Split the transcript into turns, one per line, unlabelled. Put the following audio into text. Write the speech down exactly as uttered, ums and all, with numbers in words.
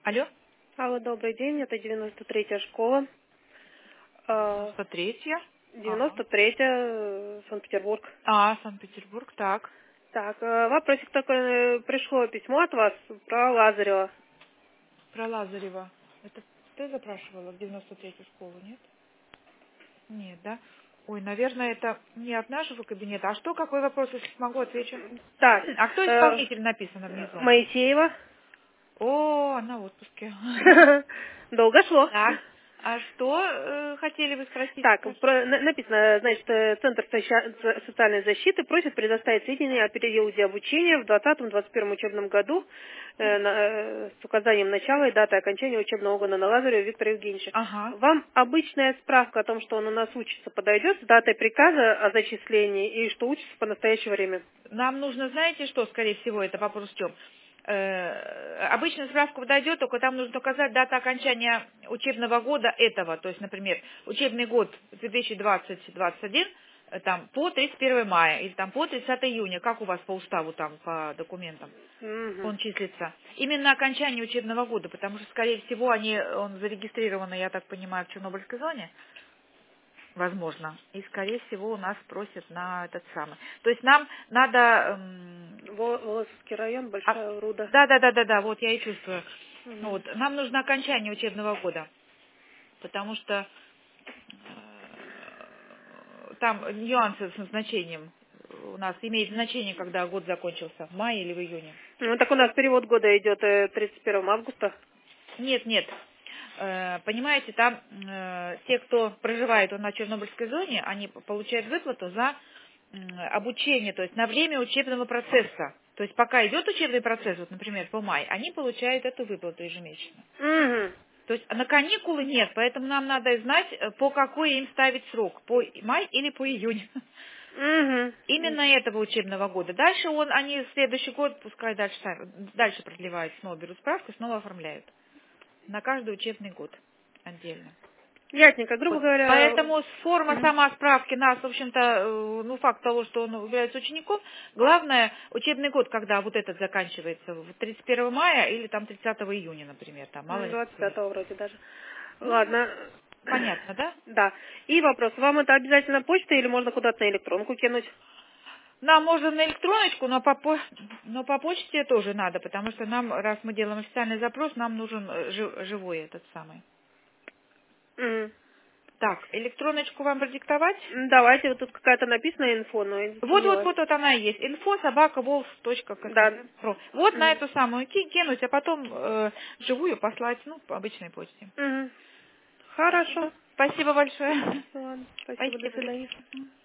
Алло?
Алло, добрый день, это девяносто третья школа. А,
девяносто третья? Ага.
девяносто третья, э, Санкт-Петербург.
А, Санкт-Петербург, так.
Так, э, вопросик такой, э, пришло письмо от вас про Лазарева.
Про Лазарева. Это ты запрашивала в девяносто третью школу, нет? Нет, да? Ой, наверное, это не от нашего кабинета. А что, какой вопрос, если смогу, отвечу?
Так,
А кто
э,
исполнитель написано внизу?
Моисеева.
О, она в отпуске.
Долго шло.
Так. А что э, хотели вы спросить?
Так,
Спрашивать?
про- на- написано, значит, э, Центр соcia- со- социальной защиты просит предоставить сведения о периоде обучения в двадцатом-двадцать первом учебном году э, на- э, с указанием начала и даты окончания учебного года на Лазарева Виктора Евгеньевича.
Ага.
Вам обычная справка о том, что он у нас учится, подойдет с датой приказа о зачислении и что учится по настоящее время?
Нам нужно, знаете что, скорее всего, это вопрос в чем? Э, обычно справка подойдет, только там нужно указать дату окончания учебного года этого. То есть, например, учебный год две тысячи двадцать — двадцать один э, там, по тридцать первое мая или там, по тридцатое июня. Как у вас по уставу там, по документам
Мгм.
он числится? Именно окончание учебного года, потому что, скорее всего, они, он зарегистрирован, я так понимаю, в Чернобыльской зоне. Возможно. И, скорее всего, у нас просят на этот самый. То есть нам надо... эм,
Во- Волосовский район,
а-
Большая Руда.
да, да, да, да, да, вот я и чувствую.
Мгм.
Вот. Нам нужно окончание учебного года, потому что э, там нюансы с назначением у нас имеет значение, когда год закончился, в мае или в июне.
Ну, так у нас перевод года идет э, тридцать первого августа.
Нет, нет. Э, Понимаете, там э, те, кто проживает на Чернобыльской зоне, они п- получают выплату за м, обучение, то есть на время учебного процесса. То есть пока идет учебный процесс, вот, например, по май, они получают эту выплату ежемесячно.
Угу.
То есть на каникулы нет, поэтому нам надо знать, э, по какой им ставить срок, по май или по июнь.
Угу.
Именно этого учебного года. Дальше он, они в следующий год, пускай дальше, сами- дальше продлевают, снова берут справку, снова оформляют. На каждый учебный год отдельно.
Ясненько, грубо
Вот.
говоря.
Поэтому форма
Мгм.
сама справки нас, в общем-то, э, ну, факт того, что он является учеником, главное, учебный год, когда вот этот заканчивается, в тридцать первого мая или там тридцатого июня, например, там, мало
М,
ли.
двадцать пятого вроде даже.
Ну,
Ладно.
понятно, да?
Да. И вопрос. Вам это обязательно почта или можно куда-то на электронку кинуть?
Нам можно на электроночку, но по, по- но по почте тоже надо, потому что нам, раз мы делаем официальный запрос, нам нужен э, жи- живой этот самый.
Мгм.
Так, электроночку вам продиктовать?
М, Давайте, вот тут какая-то написана инфо, но я не
Вот, вот,
поняла.
вот, вот она и есть. Инфо собака волф точка
Да.
ксру. Вот на
Мгм.
эту самую ки- кинуть, а потом э, живую послать, ну, по обычной почте.
Мгм.
Спасибо.
Хорошо.
Спасибо большое.
Ладно, спасибо, до
Спасибо.
свидания.